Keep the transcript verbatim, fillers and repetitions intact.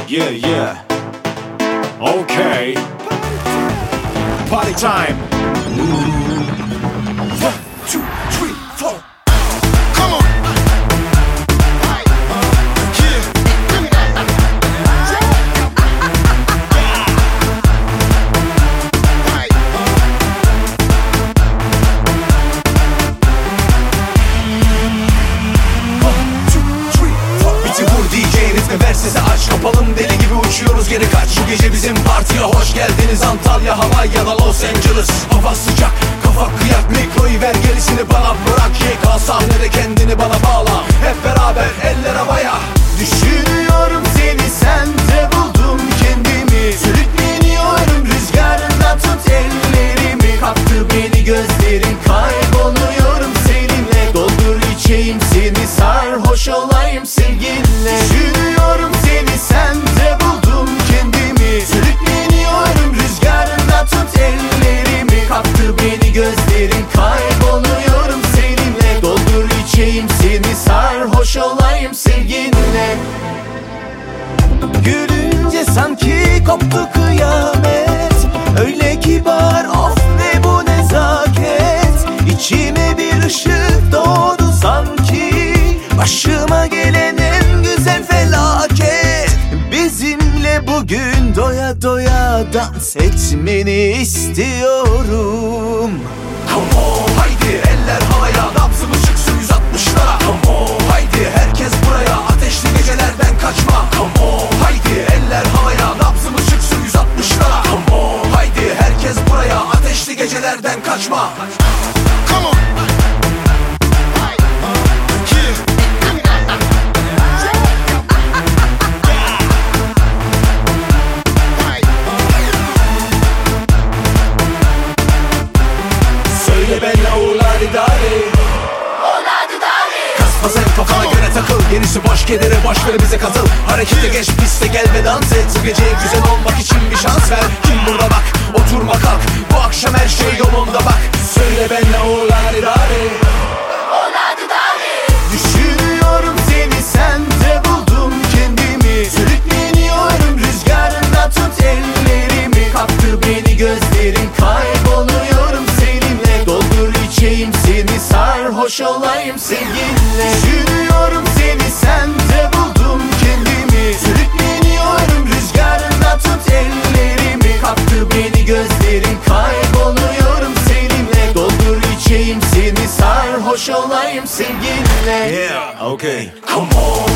Yeah, yeah. Okay. Party time. One, two, three, four. Come on. Ver sesi aç, kapalım deli gibi uçuyoruz geri kaç. Bu gece bizim partiye hoş geldiniz. Antalya, Hawaii ya da Los Angeles. Hava sıcak, kafa kıyak, mikroyu ver gerisini bana bırak. Y K sahnede kendini bana bağla. Hep beraber eller havaya. Düşünüyorum seni, sende buldum kendimi. Sürükleniyorum rüzgarında, tut ellerimi. Kaptı beni gözlerin, kayboluyorum seninle. Doldur içeyim seni, sarhoş olayım sevginle. Düşünüyorum seni, sende buldum kendimi. Sürükleniyorum rüzgarında, tut ellerimi. Kaptı beni gözlerin, kayboluyorum seninle. Doldur içeyim seni, sarhoş olayım sevginle. Gülünce sanki koptu kıyamet. Öyle kibar, of ne bu nezaket. İçime bir ışık doğdu sanki. Başıma gelen en güzel felaket. Bizimle bugün doya doya dans etmeni istiyorum. Come on, haydi eller havaya, nabzımız çıksın yüz altmışlara. Come on, haydi herkes buraya, ateşli gecelerden kaçma. Come on, haydi eller havaya, nabzımız çıksın yüz altmışlara. Come on, haydi herkes buraya, ateşli gecelerden kaçma. Come on. Söyle benle uğurlar idare. Kasma sen kafana göre takıl, gerisi boş, kedere boş ver bize katıl. Harekete geç, piste gel ve dans et. Bu gece güzel olmak için bir şans ver. Kim burada bak, oturma kalk. Bu akşam her şey yolunda bak. Söyle benle uğurlar idare. Düşünüyorum seni, sende buldum kendimi. Sürükleniyorum rüzgarında, tut ellerimi. Kaptı beni gözlerin, kayboluyorum seninle. Doldur içeyim seni, sarhoş olayım sevginle. Düşünüyorum seni, sende buldum kendimi. Sürükleniyorum rüzgarında, tut ellerimi. Kaptı beni gözlerin, kayboluyorum seninle. Doldur içeyim seni, sarhoş olayım sevginle. Yeah, okay. Come on.